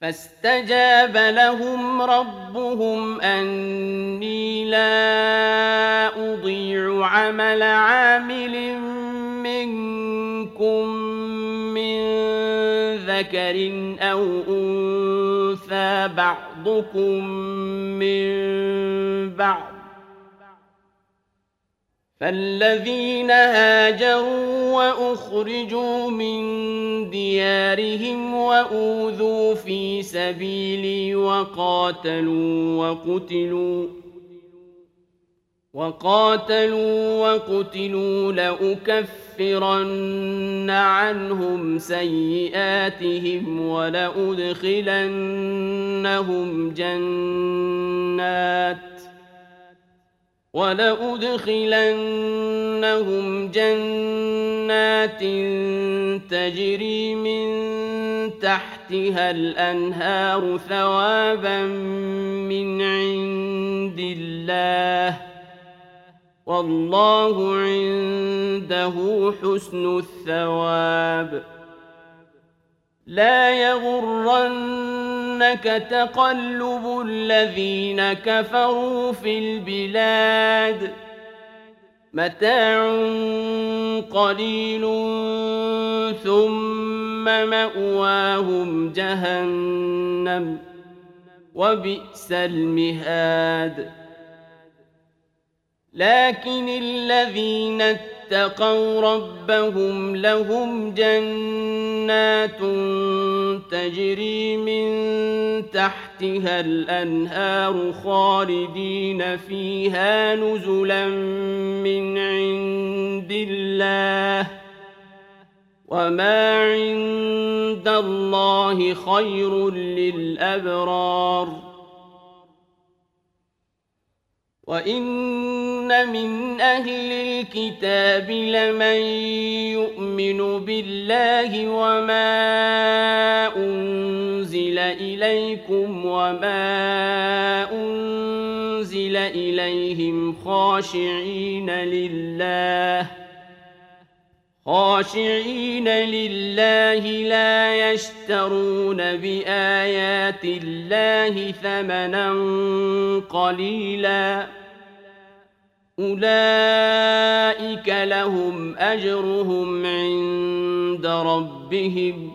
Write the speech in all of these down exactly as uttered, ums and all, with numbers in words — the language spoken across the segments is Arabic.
فاستجاب لهم ربهم أني لا أضيع عمل عامل منكم من ذكر أو أنثى بعضكم من بعض، فالذين هاجروا وأخرجوا من ديارهم وأوذوا في سبيلي وقاتلوا وقتلوا وقاتلوا وقتلوا لأكفرن عنهم سيئاتهم ولأدخلنهم جنات ولأدخلنهم جنات تجري من تحتها الأنهار ثوابا من عند الله والله عنده حسن الثواب. لا يغرنك تقلب الذين كفروا في البلاد، متاع قليل ثم مأواهم جهنم وبئس المهاد. لكن الذين اتقوا ربهم لهم جنات تجري من تحتها الأنهار خالدين فيها نزلا من عند الله وما عند الله خير للأبرار. وإن من أهل الكتاب لمن يؤمن بالله وما أنزل إليكم وما أنزل إليهم خاشعين لله خاشعين لله لا يشترون بآيات الله ثمنا قليلا، أولئك لهم أجرهم عند ربهم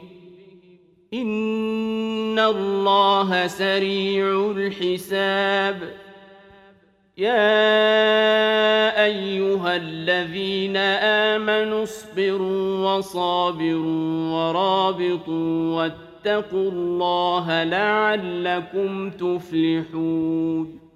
إن الله سريع الحساب. يا أيها الذين آمنوا اصبروا وصابروا ورابطوا واتقوا الله لعلكم تفلحون.